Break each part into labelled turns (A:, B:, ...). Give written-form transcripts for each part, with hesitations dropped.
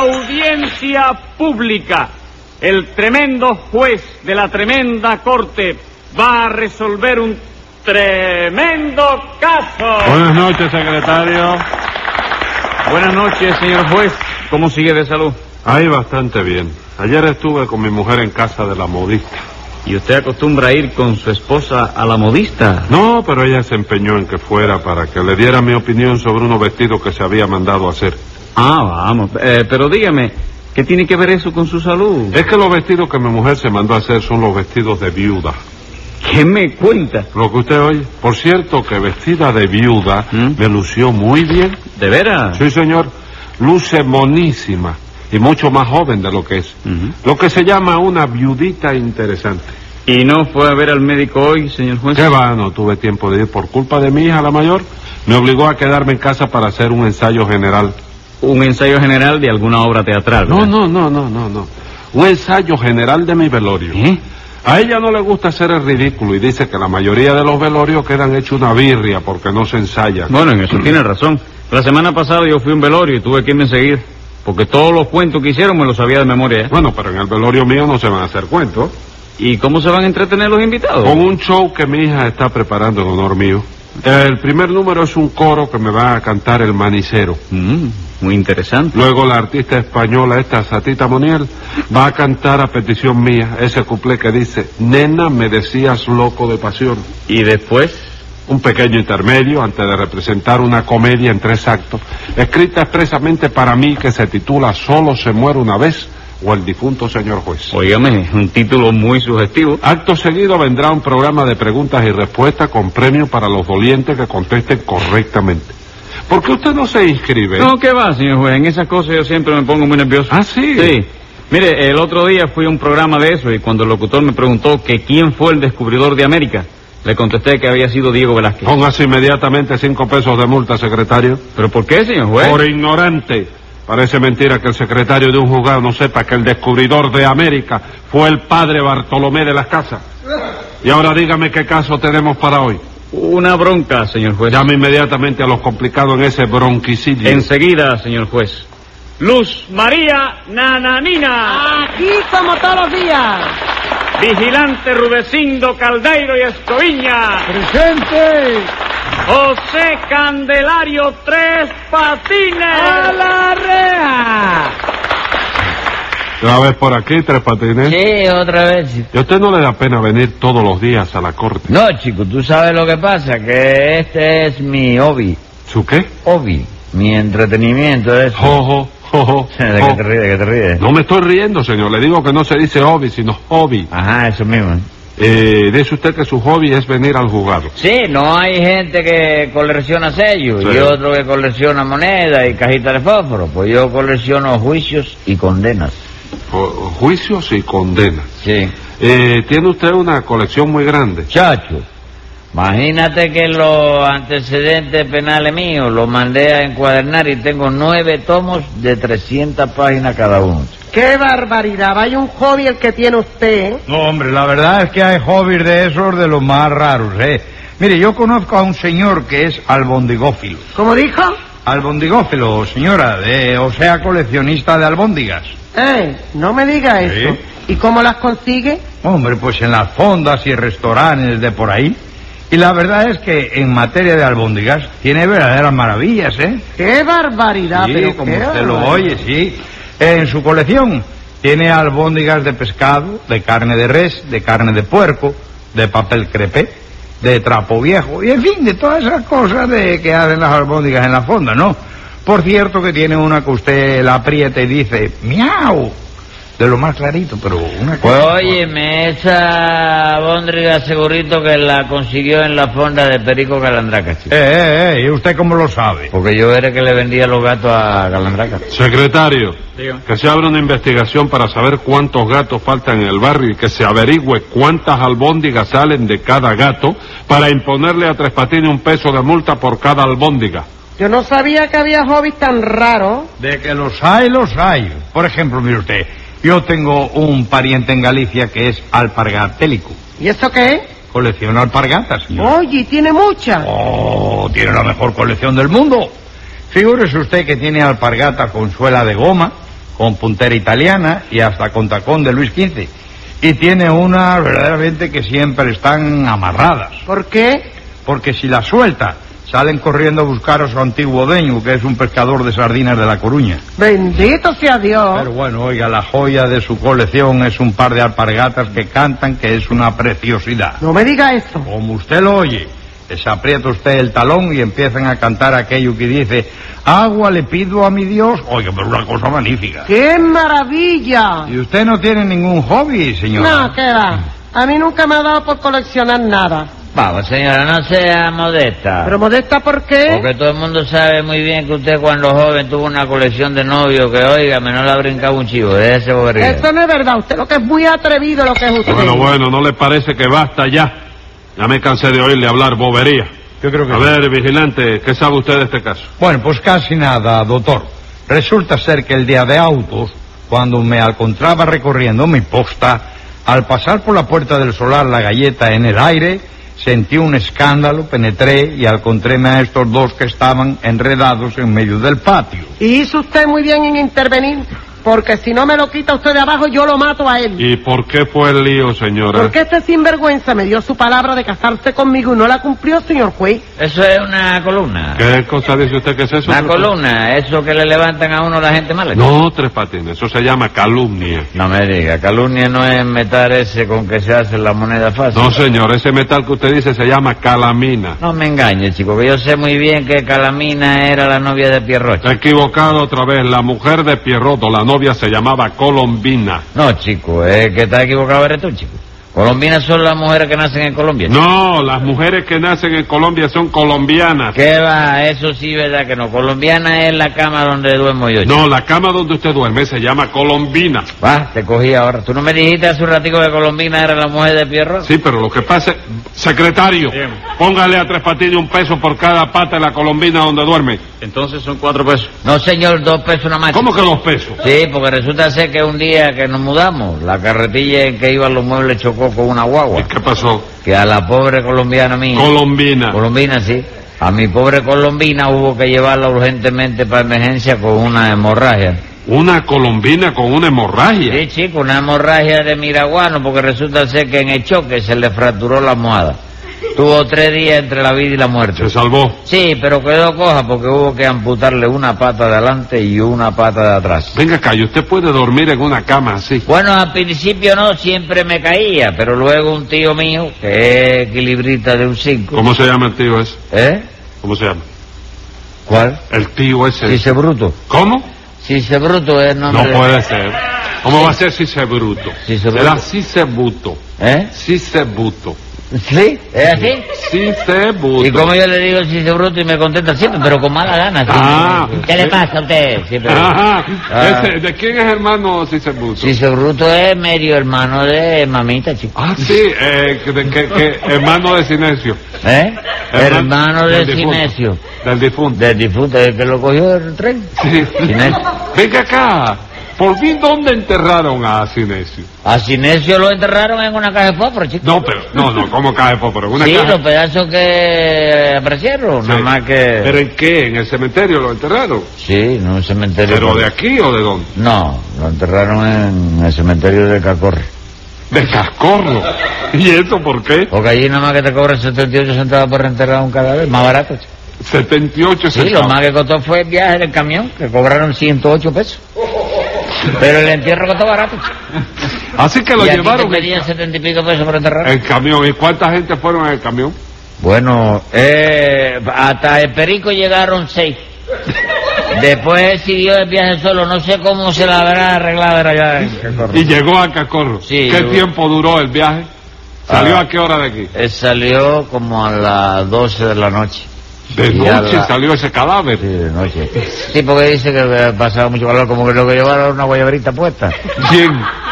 A: audiencia pública. El tremendo juez de la tremenda corte va a resolver un tremendo caso.
B: Buenas noches, secretario.
A: Buenas noches, señor juez. ¿Cómo sigue de salud?
B: Ahí bastante bien. Ayer estuve con mi mujer en casa de la modista.
A: ¿Y usted acostumbra ir con su esposa a la modista?
B: No, pero ella se empeñó en que fuera para que le diera mi opinión sobre unos vestidos que se había mandado hacer.
A: Ah, vamos. Pero dígame, ¿qué tiene que ver eso con su salud?
B: Es que los vestidos que mi mujer se mandó a hacer son los vestidos de viuda.
A: ¿Qué me cuenta?
B: Lo que usted oye. Por cierto, que vestida de viuda me lució muy bien.
A: ¿De veras?
B: Sí, señor. Luce monísima y mucho más joven de lo que es. Lo que se llama una viudita interesante.
A: ¿Y no fue a ver al médico hoy, señor juez?
B: ¿Qué va? No tuve tiempo de ir por culpa de mi hija, la mayor. Me obligó a quedarme en casa para hacer un ensayo general.
A: ¿Un ensayo general de alguna obra teatral?
B: No. Un ensayo general de mi velorio. A ella no le gusta hacer el ridículo y dice que la mayoría de los velorios quedan hechos una birria porque no se ensayan.
A: Bueno, en eso tiene razón. La semana pasada yo fui a un velorio y tuve que irme enseguida, porque todos los cuentos que hicieron me los sabía de memoria.
B: Bueno, pero en el velorio mío no se van a hacer cuentos.
A: ¿Y cómo se van a entretener los invitados?
B: Con un show que mi hija está preparando en honor mío. El primer número es un coro que me va a cantar el manicero.
A: Muy interesante.
B: Luego la artista española esta, Satita Moniel, va a cantar a petición mía ese cuplé que dice: nena, me decías loco de pasión.
A: ¿Y después?
B: Un pequeño intermedio antes de representar una comedia en 3 actos, escrita expresamente para mí, que se titula Solo se muere una vez, o El difunto señor juez.
A: Óigame, un título muy sugestivo.
B: Acto seguido vendrá un programa de preguntas y respuestas con premio para los dolientes que contesten correctamente. ¿Por qué usted no se inscribe?
A: No, ¿qué va, señor juez? En esas cosas yo siempre me pongo muy nervioso.
B: ¿Ah, sí?
A: Sí. Mire, el otro día fui a un programa de eso y cuando el locutor me preguntó que quién fue el descubridor de América, le contesté que había sido Diego Velázquez.
B: Póngase inmediatamente 5 pesos de multa, secretario.
A: ¿Pero por qué, señor juez?
B: Por ignorante. Parece mentira que el secretario de un juzgado no sepa que el descubridor de América fue el padre Bartolomé de las Casas. Y ahora dígame qué caso tenemos para hoy.
A: Una bronca, señor juez.
B: Llame inmediatamente a los complicados en ese bronquicidio.
A: Enseguida, señor juez. Luz María Nananina.
C: Aquí como todos los días.
A: Vigilante Rudecindo Caldeiro y Escoviña.
C: ¡Presente!
A: José Candelario Tres Patines.
C: ¡A la reja!
B: ¿Otra vez por aquí, Tres Patines?
D: Sí, otra vez.
B: ¿Y a usted no le da pena venir todos los días a la corte?
D: No, chico, tú sabes lo que pasa, que este es mi hobby.
B: ¿Su qué?
D: Hobby, mi entretenimiento es...
B: Jojo.
D: ¿De qué te ríes?
B: No me estoy riendo, señor. Le digo que no se dice hobby, sino hobby.
D: Ajá, eso mismo.
B: Dice usted que su hobby es venir al juzgado.
D: Sí, no hay gente que colecciona sellos
B: Sí.
D: y otro que colecciona monedas y cajitas de fósforo. Pues yo colecciono juicios y condenas.
B: Juicios y condenas.
D: Sí.
B: Tiene usted una colección muy grande.
D: Chacho, imagínate que los antecedentes penales míos los mandé a encuadernar y tengo 9 tomos de 300 páginas cada uno.
C: ¡Qué barbaridad! Vaya un hobby el que tiene usted, ¿eh?
E: No, hombre, la verdad es que hay hobbies de esos de los más raros, ¿eh? Mire, yo conozco a un señor que es albondigófilo.
C: ¿Cómo dijo?
E: Albondigófilo, señora, o sea, coleccionista de albóndigas.
C: No me diga
E: Sí.
C: eso. ¿Y cómo las consigue?
E: Hombre, pues en las fondas y restaurantes de por ahí. Y la verdad es que en materia de albóndigas tiene verdaderas maravillas, ¿eh?
C: ¡Qué barbaridad!
E: Sí,
C: pero
E: como
C: qué
E: usted lo
C: barbaridad.
E: oye, sí. En su colección tiene albóndigas de pescado, de carne de res, de carne de puerco, de papel crepé, de trapo viejo, y en fin, de todas esas cosas de que hacen las albóndigas en la fonda, ¿no? Por cierto que tiene una que usted la aprieta y dice ¡miau! De lo más clarito, pero una
D: Pues
E: cosa...
D: óyeme, esa albóndiga segurito que la consiguió en la fonda de Perico Calandraca, chico.
E: ¿y usted cómo lo sabe?
D: Porque yo era que le vendía los gatos a Calandraca.
B: Secretario,
A: Dígame.
B: que se abra una investigación para saber cuántos gatos faltan en el barrio y que se averigüe cuántas albóndigas salen de cada gato para imponerle a Tres Patines 1 peso de multa por cada albóndiga.
C: Yo no sabía que había hobbies tan raros.
E: De que los hay, los hay. Por ejemplo, mire usted, yo tengo un pariente en Galicia que es alpargatélico.
C: ¿Y eso qué es?
E: Colecciona alpargatas, señor.
C: Oye, tiene muchas.
E: Oh, tiene la mejor colección del mundo. Figúrese usted que tiene alpargatas con suela de goma, con puntera italiana y hasta con tacón de Luis XV. Y tiene unas verdaderamente que siempre están amarradas.
C: ¿Por qué?
E: Porque si las suelta, salen corriendo a buscar a su antiguo dueño, que es un pescador de sardinas de La Coruña.
C: Bendito sea Dios.
E: Pero bueno, oiga, la joya de su colección es un par de alpargatas que cantan, que es una preciosidad.
C: No me diga eso.
E: Como usted lo oye, se aprieta usted el talón y empiezan a cantar aquello que dice: agua le pido a mi Dios. Oiga, pero una cosa magnífica.
C: ¡Qué maravilla!
E: ¿Y usted no tiene ningún hobby, señora?
C: No, ¿qué va? A mí nunca me ha dado por coleccionar nada.
D: Vamos, señora, no sea modesta.
C: ¿Pero modesta por qué?
D: Porque todo el mundo sabe muy bien que usted cuando joven tuvo una colección de novios que, óigame, no le ha brincado un chivo, déjese bobería.
C: Eso no es verdad. Usted lo que es muy atrevido, lo que es usted.
B: Bueno, ¿no le parece que basta ya? Ya me cansé de oírle hablar bobería.
E: Yo creo que
B: A
E: sí.
B: ver, vigilante, ¿qué sabe usted de este caso?
E: Bueno, pues casi nada, doctor. Resulta ser que el día de autos, cuando me encontraba recorriendo mi posta, al pasar por la puerta del solar La Galleta en el aire, sentí un escándalo, penetré y encontréme a estos dos que estaban enredados en medio del patio.
C: Y hizo usted muy bien en intervenir, porque si no me lo quita usted de abajo, yo lo mato a él.
B: ¿Y por qué fue el lío, señora?
C: Porque este sinvergüenza me dio su palabra de casarse conmigo y no la cumplió, señor juez.
D: Eso es una columna.
B: ¿Qué cosa dice usted que es eso?
D: Una columna, eso que le levantan a uno la gente mala.
B: No, Tres Patines, eso se llama calumnia.
D: No me diga, calumnia no es metal ese con que se hace la moneda fácil.
B: No, señor, ese metal que usted dice se llama calamina.
D: No me engañe, chico, que yo sé muy bien que Calamina era la novia de Pierrocho.
B: Está equivocado otra vez, la mujer de Pierroto, la novia se llamaba Colombina.
D: No, chico, es que está equivocado eres tú, chico. Colombinas son las mujeres que nacen en Colombia.
B: No, las mujeres que nacen en Colombia son colombianas.
D: ¿Qué va? Eso sí, verdad que no. Colombiana es la cama donde duermo yo, chico.
B: No, la cama donde usted duerme se llama Colombina.
D: Va, te cogí ahora. ¿Tú no me dijiste hace un ratico que Colombina era la mujer de Pierroto?
B: Sí, pero lo que pasa es... Secretario, póngale a Tres Patines $1 por cada pata de la Colombina donde duerme.
A: Entonces son 4 pesos.
D: No, señor, 2 pesos nada más.
B: ¿Cómo que $2?
D: Sí, porque resulta ser que un día que nos mudamos, la carretilla en que iban los muebles chocó con una guagua.
B: ¿Y qué pasó?
D: Que a la pobre colombiana mía...
B: Colombina.
D: Colombina, sí. A mi pobre Colombina hubo que llevarla urgentemente para emergencia con una hemorragia.
B: Una colombina con una hemorragia.
D: Sí, chico, una hemorragia de miraguano, porque resulta ser que en el choque se le fracturó la almohada. Tuvo 3 días entre la vida y la muerte.
B: Se salvó.
D: Sí, pero quedó coja porque hubo que amputarle una pata de adelante y una pata de atrás.
B: Venga acá, ¿y usted puede dormir en una cama así?
D: Bueno, al principio no, siempre me caía, pero luego un tío mío, que es equilibrista de un 5...
B: ¿Cómo se llama el tío ese?
D: ¿Eh?
B: ¿Cómo se llama?
D: ¿Cuál?
B: El tío ese.
D: Cice Bruto.
B: ¿Cómo?
D: Cice Bruto es el nombre...
B: No puede ser. ¿Cómo va a ser Cice Bruto?
D: Cice
B: Será
D: Bruto.
B: Cice Buto.
D: ¿Eh?
B: Cice Buto.
D: ¿Sí? ¿Es así?
B: Cice Buto.
D: Y como yo le digo Cice Bruto y me contenta siempre, pero con mala gana. siempre.
B: Ah.
D: ¿Qué le pasa a usted? Siempre.
B: Ajá.
D: Ah.
B: ¿De quién es hermano Cice Buto?
D: Cice Bruto es medio hermano de mamita, chico.
B: Ah, sí, hermano de Cinesio.
D: ¿Eh? Hermano de
B: del difunto.
D: Cinesio.
B: Del difunto.
D: Del difunto, el que lo cogió el tren.
B: Sí.
D: Cinesio.
B: Venga acá. ¿Por fin dónde enterraron a Cinesio?
D: A Cinesio lo enterraron en una caja de fósforo, chico.
B: No, pero, no, ¿cómo cae pero en una
D: Sí,
B: caja?
D: los pedazos que aparecieron,
B: Sí.
D: nada más que...
B: ¿Pero en qué? ¿En el cementerio lo enterraron?
D: Sí, en un cementerio...
B: ¿Pero de aquí o de dónde?
D: No, lo enterraron en el cementerio de Cacorre.
B: De Cascorro. ¿Y eso por qué?
D: Porque allí nada más que te cobran 78 centavos por enterrar un cadáver, más barato, chico.
B: 78
D: Sí,
B: centavos.
D: lo más que costó fue el viaje del camión, que cobraron 108 pesos. Pero el entierro costó barato, chico.
B: Así que lo
D: Y aquí
B: llevaron
D: te pedían 70 y pico pesos por enterrar.
B: en camión. ¿Y cuánta gente fueron en el camión?
D: Bueno, hasta el Perico llegaron 6. Después él siguió el viaje solo, no sé cómo se la habrá arreglado era allá en Cacorro.
B: Y llegó a Cascorro.
D: Sí,
B: ¿Qué
D: llegó.
B: tiempo duró el viaje? ¿Salió
D: Ah.
B: a qué hora de aquí?
D: Él salió como a las 12 de la noche.
B: De
D: Y a
B: noche
D: la-
B: salió ese cadáver.
D: Sí, de noche. Sí, porque dice que pasaba mucho calor, como que lo que llevaba era una guayabrita puesta.
B: ¿Quién?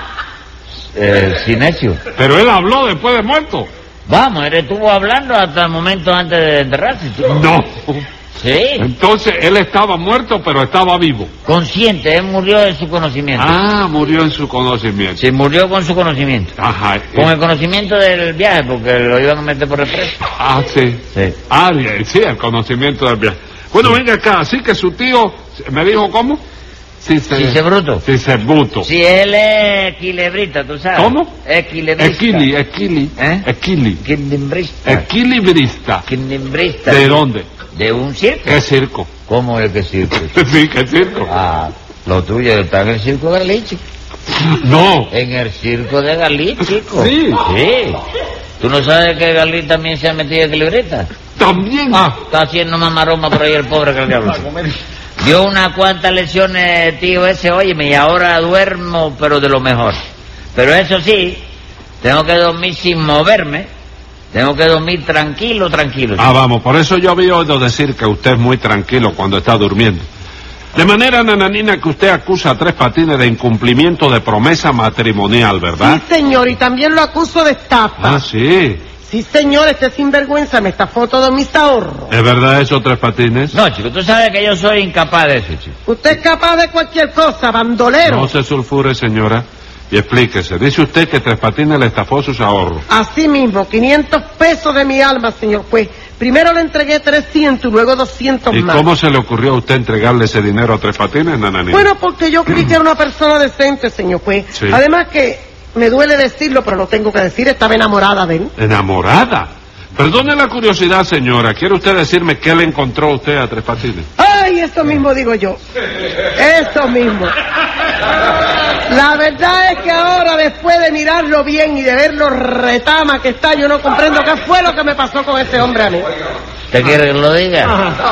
D: Cinesio.
B: Pero él habló después de muerto.
D: Vamos, él estuvo hablando hasta el momento antes de enterrarse, chico.
B: No.
D: Sí,
B: Entonces él estaba muerto, pero estaba vivo.
D: consciente, él murió de su conocimiento.
B: Ah, murió en su conocimiento.
D: Sí, murió con su conocimiento.
B: Ajá.
D: Con el conocimiento del viaje, porque lo iban a meter por el preso.
B: Ah, sí.
D: Sí.
B: Ah, bien, sí, el conocimiento del viaje. Bueno, venga acá, así que su tío me dijo cómo.
D: Cisebruto.
B: Cisebruto.
D: Si él es equilibrista, ¿tú sabes?
B: ¿Cómo?
D: Equilibrista. Equilibrista.
B: Equilibrista.
D: Equilibrista.
B: ¿De dónde?
D: De un circo.
B: ¿Qué circo?
D: ¿Cómo es que circo?
B: Sí, ¿qué circo?
D: Ah, lo tuyo está en el circo de Galí, chico.
B: No.
D: En el circo de Galí, chico.
B: Sí.
D: Sí. ¿Tú no sabes que Galí también se ha metido equilibrista?
B: También.
D: Está haciendo más maroma por ahí el pobre que el diablo. Dio unas cuantas lesiones, tío ese, óyeme, y ahora duermo, pero de lo mejor. Pero eso sí, tengo que dormir sin moverme, tengo que dormir tranquilo.
B: Vamos, por eso yo había oído decir que usted es muy tranquilo cuando está durmiendo. De manera, nananina, que usted acusa a Tres Patines de incumplimiento de promesa matrimonial, ¿verdad?
C: Sí, señor, y también lo acuso de estafa.
B: Ah, sí.
C: Sí, señor, este sinvergüenza me estafó todos mis ahorros.
B: ¿Es verdad eso, Tres Patines?
D: No, chico, tú sabes que yo soy incapaz de eso, chico.
C: Usted es capaz de cualquier cosa, bandolero.
B: No se sulfure, señora, y explíquese. Dice usted que Tres Patines le estafó sus ahorros.
C: Así mismo, 500 pesos de mi alma, señor juez. Primero le entregué 300 y luego 200
B: ¿Y
C: más.
B: cómo se le ocurrió a usted entregarle ese dinero a Tres Patines, nananina?
C: Bueno, porque yo creí que era una persona decente, señor juez.
B: Sí.
C: Además que, me duele decirlo, pero lo tengo que decir, estaba enamorada de él.
B: ¿Enamorada? Perdone la curiosidad, señora. ¿Quiere usted decirme qué le encontró usted a Tres Patines?
C: Ay, eso mismo digo yo. Eso mismo. La verdad es que ahora, después de mirarlo bien y de ver lo retama que está, yo no comprendo qué fue lo que me pasó con ese hombre a mí.
D: ¿Te quiere que lo diga?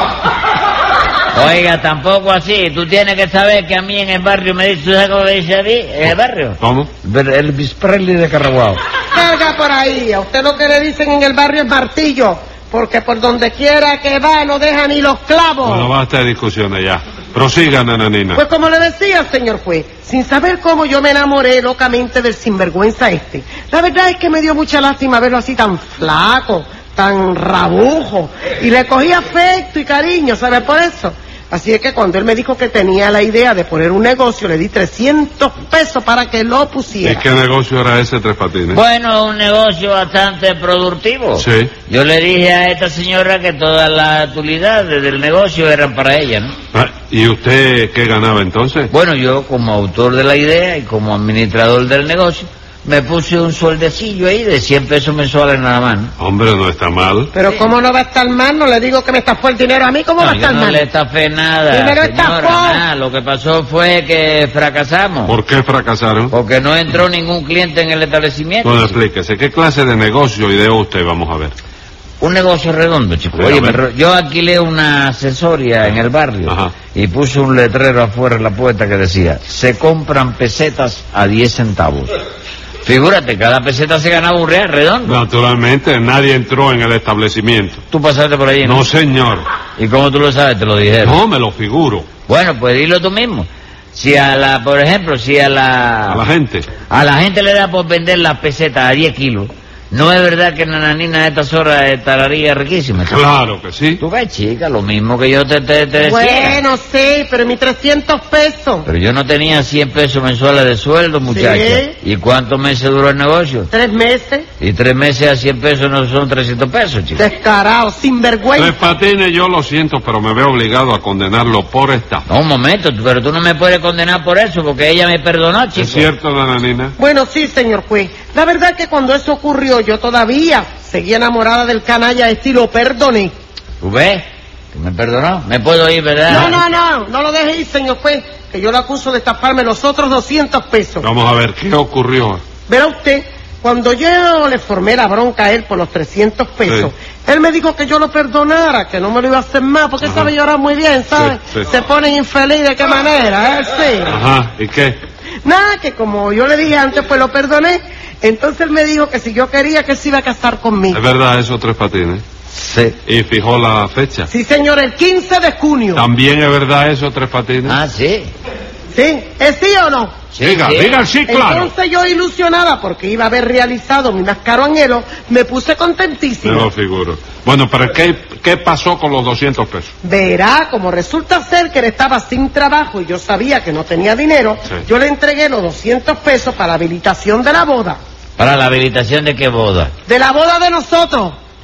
C: Ajá.
D: Oiga, tampoco así. Tú tienes que saber que a mí en el barrio me dice, ¿tú sabes cómo me dice a mí? ¿En el barrio?
B: ¿Cómo?
D: El Bisprelli de Carraguao.
C: Carga por ahí. A usted lo que le dicen en el barrio es martillo, porque por donde quiera que va no deja ni los clavos.
B: Bueno, basta de discusiones ya. Prosiga, nananina.
C: Pues como le decía, señor juez, sin saber cómo yo me enamoré locamente del sinvergüenza este. La verdad es que me dio mucha lástima verlo así tan flaco, tan rabujo, y le cogí afecto y cariño, ¿sabe por eso? Así es que cuando él me dijo que tenía la idea de poner un negocio, le di 300 pesos para que lo
B: ¿Y
C: pusiera.
B: qué negocio era ese, Tres Patines?
D: Bueno, un negocio bastante productivo.
B: Sí.
D: Yo le dije a esta señora que todas las utilidades del negocio eran para ella, ¿no?
B: ¿Y usted qué ganaba entonces?
D: Bueno, yo como autor de la idea y como administrador del negocio, me puse un sueldecillo ahí de 100 pesos mensuales nada más, ¿no?
B: Hombre, no está mal.
C: Pero ¿cómo no va a estar mal? No le digo que me estafó el dinero a mí, ¿cómo va a
D: No,
C: estar
D: yo no
C: mal?
D: le estafé nada,
C: Primero
D: señora,
C: estafó.
D: nada. Lo que pasó fue que fracasamos.
B: ¿Por qué fracasaron?
D: Porque no entró ningún cliente en el establecimiento.
B: Bueno, explíquese, ¿qué clase de negocio ideó usted? Vamos a ver.
D: Un negocio redondo, chico.
B: Sí,
D: Oye,
B: a ver.
D: yo alquilé una asesoría en el barrio.
B: Ajá.
D: Y puse un letrero afuera en la puerta que decía, se compran pesetas a 10 centavos. Figúrate, cada peseta se ganaba un real redondo.
B: Naturalmente, nadie entró en el establecimiento.
D: Tú pasaste por ahí, ¿no?
B: No, señor.
D: ¿Y cómo tú lo sabes? Te lo dijeron.
B: No, me lo figuro.
D: Bueno, pues dilo tú mismo. Si por ejemplo,
B: A la gente.
D: a la gente le da por vender las pesetas a 10 kilos, ¿no es verdad que Nananina a estas horas estaría riquísima?
B: Claro que sí.
D: Tú ves, chica, lo mismo que yo te decía.
C: Bueno, sí, pero mis 300 pesos.
D: Pero yo no tenía 100 pesos mensuales de sueldo, muchacha.
C: Sí.
D: ¿Y cuántos meses duró el negocio?
C: 3 meses.
D: Y 3 meses a 100 pesos no son 300 pesos, chica.
C: Descarado,
B: Tres
C: sinvergüenza.
B: Patines, yo lo siento, pero me veo obligado a condenarlo por estafa.
D: No, un momento, pero tú no me puedes condenar por eso, porque ella me perdonó, chico.
B: ¿Es cierto, nananina?
C: Bueno, sí, señor juez. La verdad es que cuando eso ocurrió, yo todavía seguía enamorada del canalla este y lo perdoné.
D: ¿Tú ves? Que me perdonó. Me puedo ir, ¿verdad?
C: No lo deje ir, señor juez, que yo lo acuso de estafarme los otros 200 pesos.
B: Vamos a ver, ¿qué ocurrió?
C: Verá usted, cuando yo le formé la bronca a él por los 300 pesos, él me dijo que yo lo perdonara, que no me lo iba a hacer más, porque él sabe llorar muy bien, ¿sabe?
B: Sí, sí.
C: Se pone infeliz de qué manera, sí.
B: Ajá, ¿y qué?
C: Nada, que como yo le dije antes, pues lo perdoné. Entonces él me dijo que si yo quería, que se iba a casar conmigo.
B: ¿Es verdad eso, Tres Patines?
D: Sí.
B: ¿Y fijó la fecha?
C: Sí, señor, el 15 de junio.
B: ¿También es verdad eso, Tres Patines?
D: Ah, sí.
C: ¿Sí? ¿Es sí o no?
D: Sí,
B: diga,
D: sí.
B: diga sí, claro.
C: Entonces yo, ilusionada porque iba a haber realizado mi mascaro anhelo, me puse
B: Me
C: contentísima.
B: lo figuro. Bueno, pero ¿qué pasó con los 200 pesos?
C: Verá, como resulta ser que él estaba sin trabajo y yo sabía que no tenía dinero,
B: Sí.
C: yo le entregué los 200 pesos para la habilitación de la boda.
D: ¿Para la habilitación de qué boda?
C: De la boda de nosotros.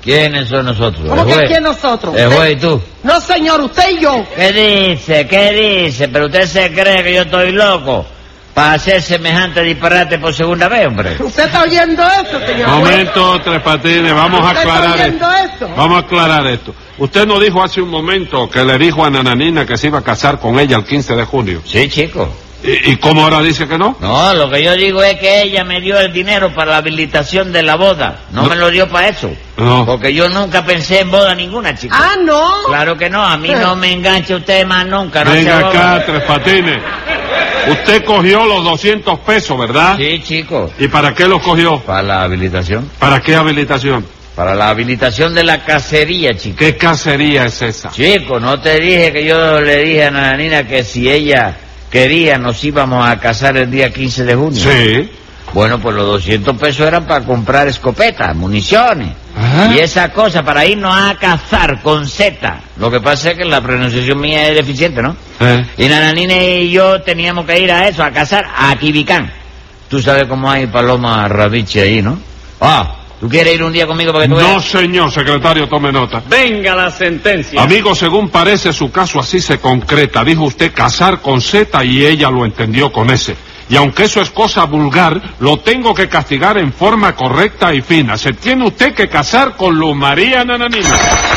D: ¿Quiénes son nosotros?
C: ¿Cómo
D: ¿El
C: que
D: juez?
C: quién nosotros?
D: El
C: ¿Usted?
D: juez y tú.
C: No, señor, usted y yo.
D: ¿Qué dice? ¿Pero usted se cree que yo estoy loco para hacer semejante disparate por segunda vez, hombre?
C: ¿Usted está oyendo eso, señor?
B: Momento, Tres Patines, vamos a
C: ¿Usted está
B: aclarar
C: oyendo
B: esto.
C: eso?
B: Vamos a aclarar esto. Usted nos dijo hace un momento que le dijo a Nananina que se iba a casar con ella el 15 de junio.
D: Sí, chico.
B: ¿Y cómo ahora dice que no?
D: No, lo que yo digo es que ella me dio el dinero para la habilitación de la boda. No me lo dio para eso.
B: No.
D: Porque yo nunca pensé en boda ninguna, chico.
C: Ah, no.
D: Claro que no, a mí no me engancha usted más nunca. No
B: Venga
D: se
B: acá,
D: boba.
B: Tres Patines. Usted cogió los 200 pesos, ¿verdad?
D: Sí, chico.
B: ¿Y para qué los cogió?
D: Para la habilitación.
B: ¿Para qué habilitación?
D: Para la habilitación de la cacería, chico.
B: ¿Qué cacería es esa?
D: Chico, ¿no te dije que yo le dije a Nananina que si ella quería nos íbamos a casar el día 15 de junio?
B: Sí.
D: Bueno, pues los 200 pesos eran para comprar escopetas, municiones.
B: Ajá.
D: Y esa cosa para irnos a cazar con Z. Lo que pasa es que la pronunciación mía es deficiente, ¿no? Y Nananina y yo teníamos que ir a eso, a cazar a Quibicán. Tú sabes cómo hay paloma rabiche ahí, ¿no? Ah, ¿tú quieres ir un día conmigo para que tú
B: No,
D: veas?
B: señor secretario, tome nota.
A: Venga la sentencia.
B: Amigo, según parece su caso así se concreta. Dijo usted casar con Z y ella lo entendió con S. Y aunque eso es cosa vulgar, lo tengo que castigar en forma correcta y fina. Se tiene usted que casar con Luz María Nananina.